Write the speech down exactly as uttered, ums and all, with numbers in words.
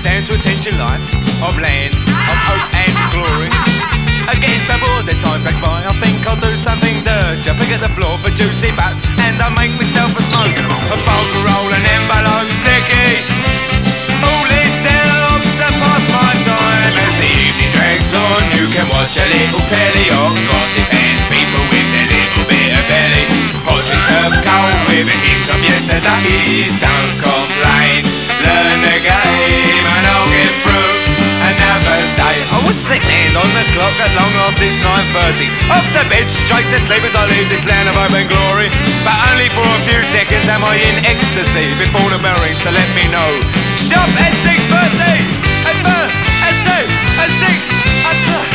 stand to attention life, of land, of hope and glory. I'm getting so bored that time goes by, I think I'll do something dirty. I pick at the floor for juicy butts, and I make myself a smoke, a bowl roll, an envelope sticky. All this helps to pass my time. As the evening drags on, you can watch a little telly or gossip hands, people with a little bit of belly. Hot drinks served cold with a hint of yesterday's. Don't complain, learn the game and I'll get through another day. I would sit hand on the clock at long last, it's nine thirty. Off the bed, straight to sleep as I leave this land of hope and glory. But only for a few seconds am I in ecstasy before the bell rings to let me know. Shop at six thirty, at four, at two, at six, at two.